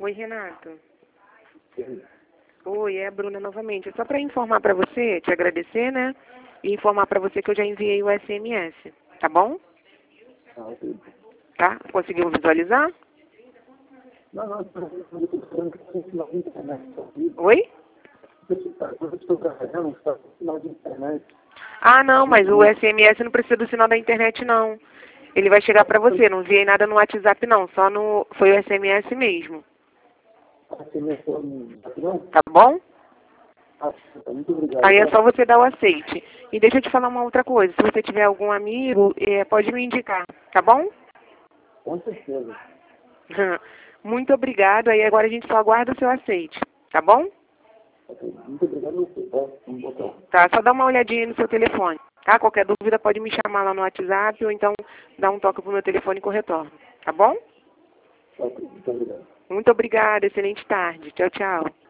Oi, Renato. Oi, é a Bruna novamente. Só para informar para você, te agradecer, né? E informar para você que eu já enviei o SMS, tá bom? Ok. Tá? Conseguiu visualizar? Não, sinal de internet. Oi? Eu estou carregando, está com sinal de internet. Ah, não, mas o SMS não precisa do sinal da internet, não. Ele vai chegar para você. Não enviei nada no WhatsApp, não. Só no... Foi o SMS mesmo. Tá bom? Muito obrigado. Aí é só você dar o aceite. E deixa eu te falar uma outra coisa. Se você tiver algum amigo, pode me indicar, tá bom? Com certeza. Muito obrigado. Aí agora a gente só aguarda o seu aceite, tá bom? Ok. Muito obrigado a você. Um botão. Tá, só dá uma olhadinha no seu telefone, tá? Qualquer dúvida pode me chamar lá no WhatsApp ou então dar um toque pro meu telefone que eu retorno, tá bom? Ok. Muito obrigado. Muito obrigada. Excelente tarde. Tchau, tchau.